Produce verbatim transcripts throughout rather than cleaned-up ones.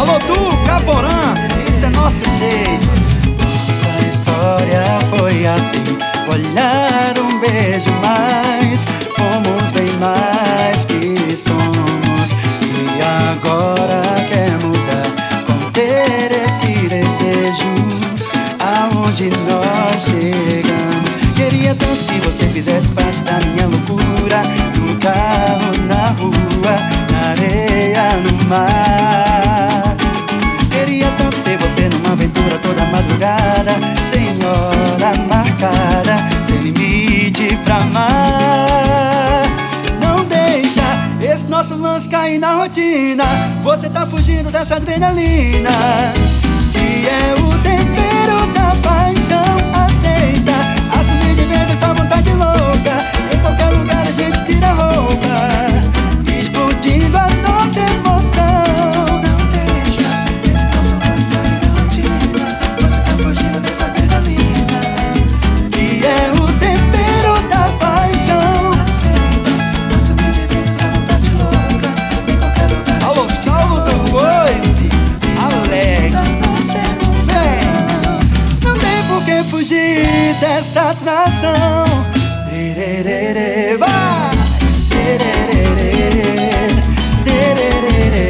Alô, Du, Caporã, isso é nosso jeito. Nossa história foi assim: olhar, um beijo mais. Fomos bem mais que somos. E agora quer mudar, conter esse desejo. Aonde nós chegamos. Queria tanto que você fizesse parte da minha loucura. No carro, na rua, na areia, no mar. Queria tanto ter você numa aventura toda madrugada, sem hora marcada, sem limite pra amar. Não deixa esse nosso lance cair na rotina. Você tá fugindo dessa adrenalina, que é o tempero da paixão. Aceita, assumir de vez essa vontade louca. Em qualquer lugar a gente tira a roupa, explodindo a nossa emoção. Não deixa esse nosso lance cair na rotina. Você tá fugindo dessa adrenalina, que é o tempero da paixão. aceita, assumir de vez essa vontade louca. Em qualquer lugar a Alô, gente Saulo do Boice, Alex. tira a nossa emoção. Não tem por que fugir desta atração. Tererê, vai! Tererê, tererê,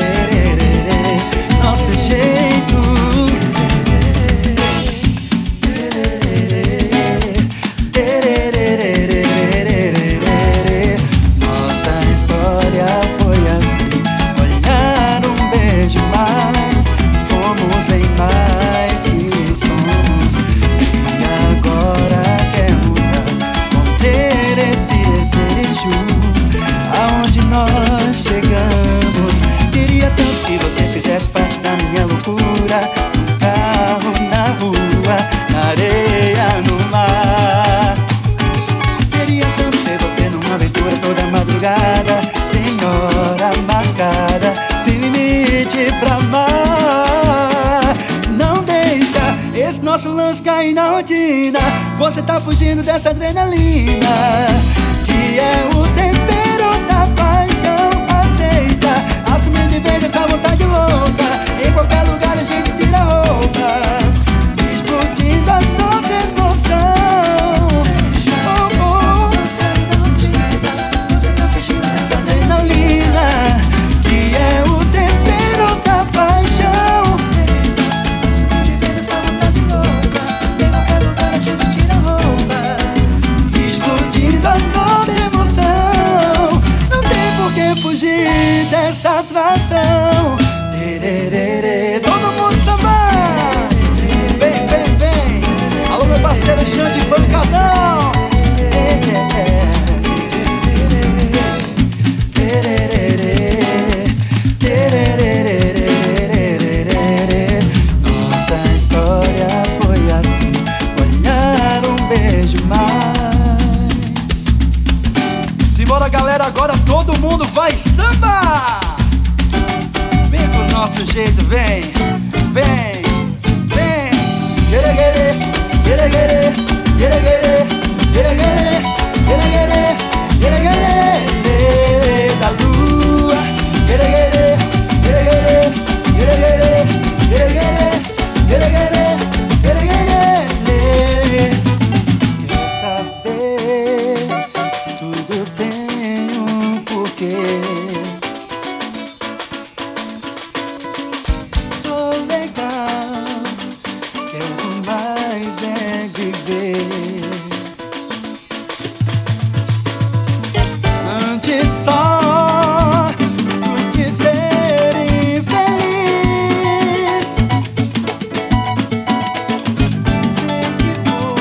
nosso jeito. Tererê, nossa história foi assim: olhar, um beijo mais. Fomos bem mais que somos. E agora quer mudar, conter esse desejo. Aonde nós chegamos. Queria tanto que você fizesse parte da minha loucura. No carro, na rua, na areia, no mar. Queria tanto ter você numa aventura toda madrugada, sem hora marcada, sem limite pra amar. Não deixa esse nosso lance cair na rotina. Você tá fugindo dessa adrenalina, que é o tempero da paixão. Aceita, assumir de vez essa vontade louca. Em qualquer lugar a gente tira a roupa, explodindo a nossa emoção. Deixa Oh, esse oh. nosso lance cair na rotina. Você tá fugindo dessa Adrenalina, que é o tempero da paixão. aceita, assumir de vez essa vontade louca. Em qualquer lugar a gente tira a roupa, Explodindo a nossa emoção. Não tem por que fugir desta atração. Tererê, todo mundo sambar. Vem, vem, vem. Alô, meu parceiro Xande Pancadão. Nossa história foi assim: olhar, um beijo mais. Simbora, galera, agora todo mundo vai sambar. Vem com o nosso jeito, vem, vem, vem. Geregere, geregere, geregere, geregere, geregere, geregere, da lua. Geregere, geregere, geregere, geregere, geregere, geregere. Quer saber? Tudo tem um porquê. Tô legal, quero mais é viver. Antes só do que ser infeliz. Sempre vou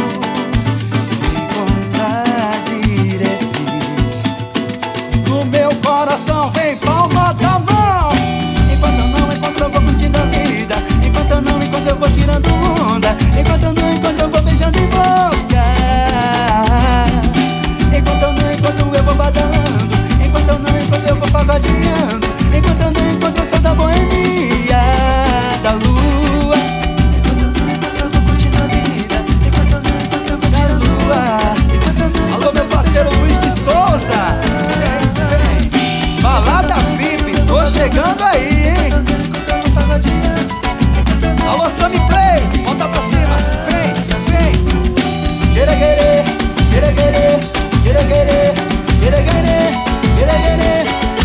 encontrar diretriz. No meu coração vem palma da mão. Enquanto eu não encontro, eu vou curtindo a vida. Enquanto eu não encontro, eu vou tirando onda. Enquanto eu não encontro, eu vou beijando em boca. Enquanto eu não encontro, eu vou badalando. Enquanto eu não encontro, eu vou pagodeando. Enquanto eu não encontro, eu sou da boemia, da lua. enquanto eu não encontro, eu vou curtindo a vida. Enquanto eu não encontro, eu vou Da tirando lua. Enquanto eu não Alô, meu parceiro Luiz de Souza. Vem, vem. Balada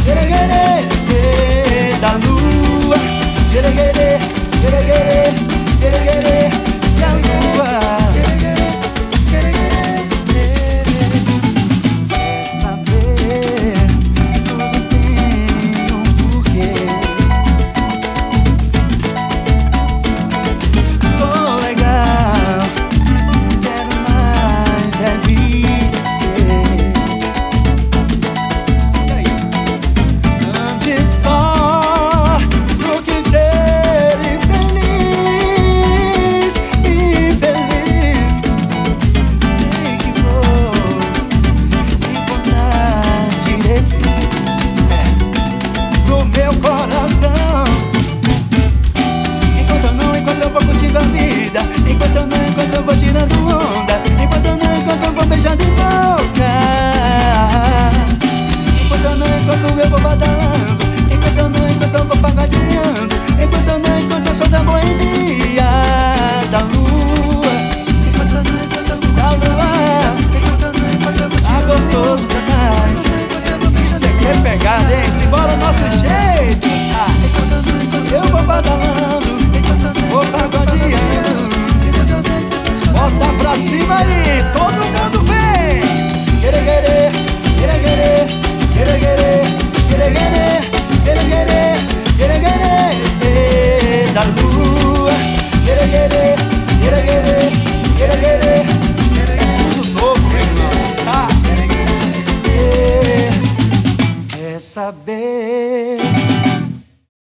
Gereguerê, da lua. Gereguerê, gereguerê, gereguerê, da lua. Quer saber? Tudo tem um porquê. Tô legal, quero mais é viver. Antes só do que ser infeliz, infeliz. Sei que vou encontrar direitos pro meu coração. Enquanto eu não, enquanto eu vou curtindo a vida. Enquanto eu não, enquanto eu vou tirando onda. Enquanto eu não, enquanto eu vou beijando em boca. Enquanto eu não, enquanto eu vou badalando. Enquanto eu não, enquanto eu vou pagadeando. Enquanto eu não, enquanto eu sou da boemia da lua. Enquanto eu não, enquanto eu vou Da lua, Enquanto eu não, enquanto eu vou tá gostoso demais. Isso aqui é pegada, hein? Simbora o nosso jeito. Ah, eu vou badalando, vou pagodeando. Bota pra cima aí, todo mundo vem! Gereguerê, gereguerê, gereguerê, gereguerê, gereguerê, gereguerê, da lua. Gereguerê, gereguerê, gereguerê, tudo novo, meu irmão, tá? Quer saber?